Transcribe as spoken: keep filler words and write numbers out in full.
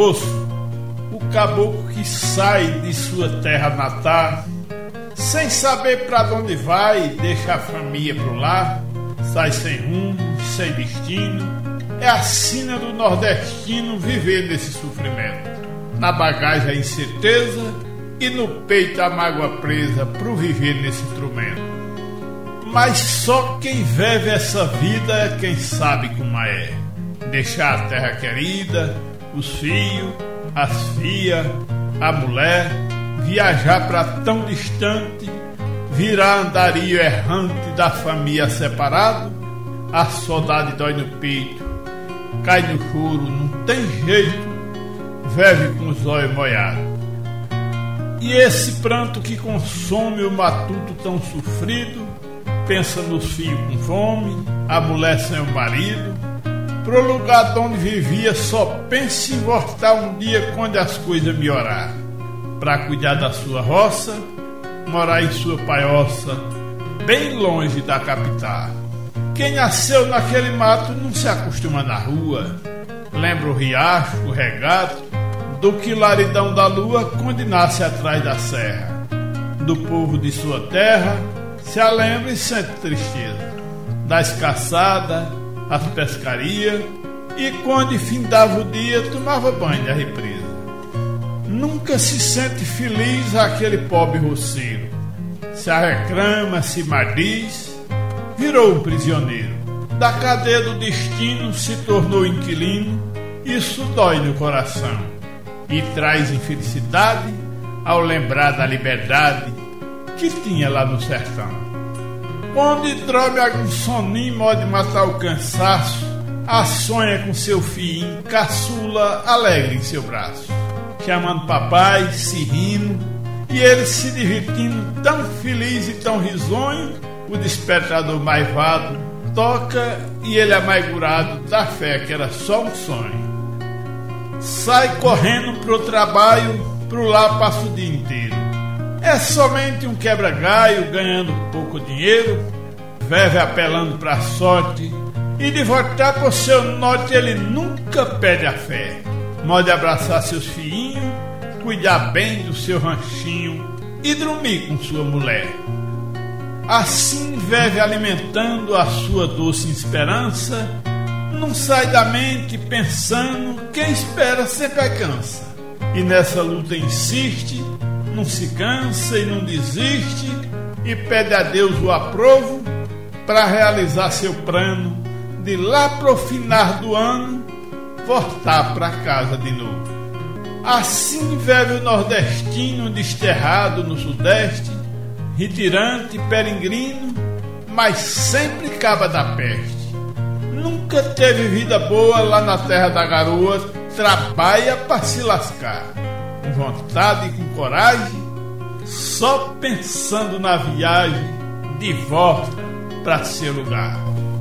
moço, o caboclo que sai de sua terra natal, sem saber para onde vai, deixa a família pro lar, sai sem rumo, sem destino. É a sina do nordestino viver nesse sofrimento. Na bagagem a incerteza e no peito a mágoa presa pro viver nesse instrumento. Mas só quem vive essa vida é quem sabe como é. Deixar a terra querida, os filhos, as filhas, a mulher, viajar pra tão distante, virar andarilho errante da família separado. A saudade dói no peito, cai no choro, não tem jeito, vive com os olhos molhados. E esse pranto que consome o matuto tão sofrido, pensa nos filhos com fome, a mulher sem o marido, pro lugar de onde vivia só pensa em voltar um dia quando as coisas melhorar, pra cuidar da sua roça, morar em sua paioça, bem longe da capital. Quem nasceu naquele mato não se acostuma na rua, lembra o riacho, o regato, do claridão da lua quando nasce atrás da serra. Do povo de sua terra se a lembra e sente tristeza, das caçadas, as pescarias, e quando findava o dia tomava banho da represa. Nunca se sente feliz aquele pobre roceiro, se arreclama, se maldiz, virou um prisioneiro. Da cadeia do destino se tornou inquilino, isso dói no coração e traz infelicidade ao lembrar da liberdade que tinha lá no sertão. Onde dorme algum soninho pode matar o cansaço, a sonha com seu filhinho, caçula alegre em seu braço, chamando papai, se rindo, e ele se divertindo, tão feliz e tão risonho. O despertador maivado toca e ele amargurado dá fé que era só um sonho. Sai correndo pro trabalho, pro lá passa o dia inteiro. É somente um quebra-galho, ganhando pouco dinheiro, vive apelando pra sorte, e de voltar pro seu norte ele nunca perde a fé. Pode abraçar seus filhinhos, cuidar bem do seu ranchinho e dormir com sua mulher. Assim vive alimentando a sua doce esperança, não sai da mente pensando, quem espera sempre alcança. E nessa luta insiste, não se cansa e não desiste, e pede a Deus o aprovo para realizar seu plano, de lá pro final do ano voltar para casa de novo. Assim vive o nordestino desterrado no sudeste, retirante, peregrino, mas sempre caba da peste. Nunca teve vida boa lá na terra da garoa, trabalha pra se lascar, com vontade e com coragem, só pensando na viagem de volta pra seu lugar.